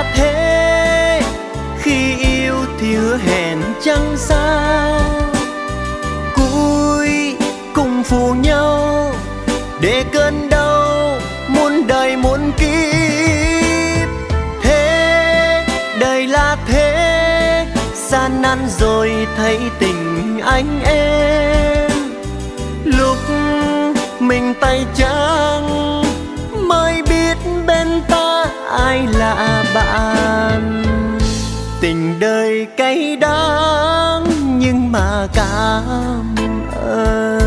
thế, khi yêu thì hứa hẹn chẳng sao, cuối cùng phụ nhau để cơn đau muôn đời muôn kiếp. Thế đời là thế, gian nan rồi thấy tình anh em, lúc mình tay trắng mới biết bên ta ai là bạn. Tình đời cay đắng nhưng mà cảm ơn.